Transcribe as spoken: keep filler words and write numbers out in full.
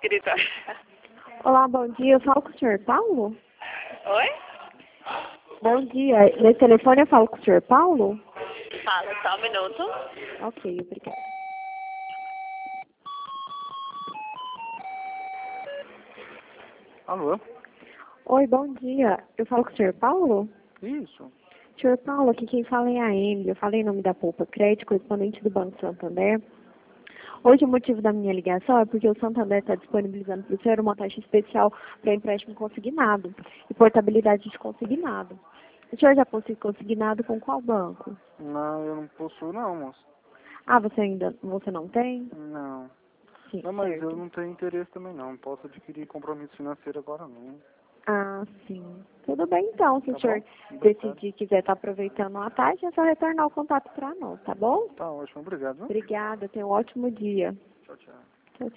escritório. Olá, bom dia. Eu falo com o senhor Paulo? Oi? Bom dia. Nesse telefone eu falo com o senhor Paulo? Fala, só um minuto. Ok, obrigada. Alô? Oi, bom dia. Eu falo com o senhor Paulo? Isso. senhor Paulo, aqui quem fala é a Emily. Eu falei em nome da Poupa Crédito, correspondente do Banco Santander. Hoje o motivo da minha ligação é porque o Santander está disponibilizando para o senhor uma taxa especial para empréstimo consignado e portabilidade de consignado. O senhor já possui consignado com qual banco? Não, eu não possuo não, moço. Ah, você ainda você não tem? Não. Sim, Não, mas certo. eu não tenho interesse também não. Não posso adquirir compromisso financeiro agora não. Ah, sim. Tudo bem então, se Tá o senhor bom? decidir e quiser estar aproveitando a taxa, é só retornar o contato para nós, tá bom? Tá ótimo, obrigado. Viu? Obrigada, tenha um ótimo dia. Tchau, tchau.